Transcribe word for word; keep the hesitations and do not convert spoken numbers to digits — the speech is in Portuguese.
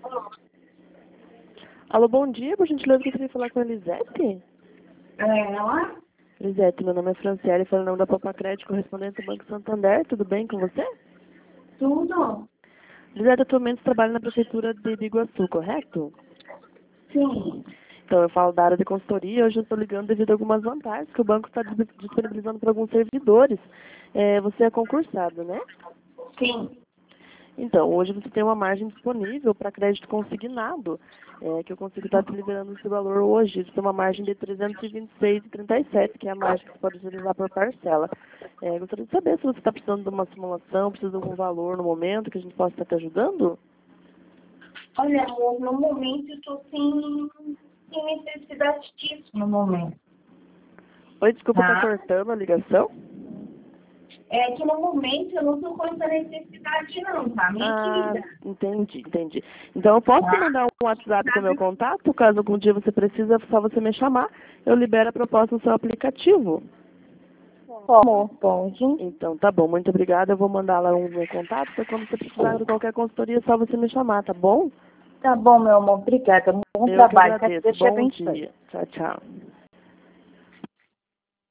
Alô, bom dia, por gentileza, eu queria falar com a Elisete. É, não é? Elisete, meu nome é Franciele, falando em nome da Papacred, correspondente do Banco Santander, tudo bem com você? Tudo? Elisete, atualmente trabalha na prefeitura de Biguaçu, correto? Sim. Então, eu falo da área de consultoria, hoje eu estou ligando devido a algumas vantagens que o banco está dis- disponibilizando para alguns servidores. É, você é concursado, né? Sim. Então, hoje você tem uma margem disponível para crédito consignado, é, que eu consigo estar te liberando esse valor hoje. Isso tem uma margem de trezentos e vinte e seis vírgula trinta e sete, que é a margem que você pode utilizar por parcela. É, gostaria de saber se você está precisando de uma simulação, precisa de algum valor no momento que a gente possa estar te ajudando? Olha, amor, no momento eu estou sem, sem necessidade disso no momento. Oi, desculpa, está Tá? cortando a ligação? É que no momento eu não estou com essa necessidade não, tá, minha Ah, querida? entendi, entendi. Então eu posso te Tá? mandar um WhatsApp com o meu contato, caso algum dia você precisa, é só você me chamar, eu libero a proposta no seu aplicativo. Amor, pode. Então, tá bom, muito obrigada. Eu vou mandar lá o meu contato, para quando você precisar de qualquer consultoria, é só você me chamar, tá bom? Tá bom, meu amor, obrigada. Bom Eu que trabalho, que agradeço. Deus te Bom abençoe. dia. Tchau, tchau.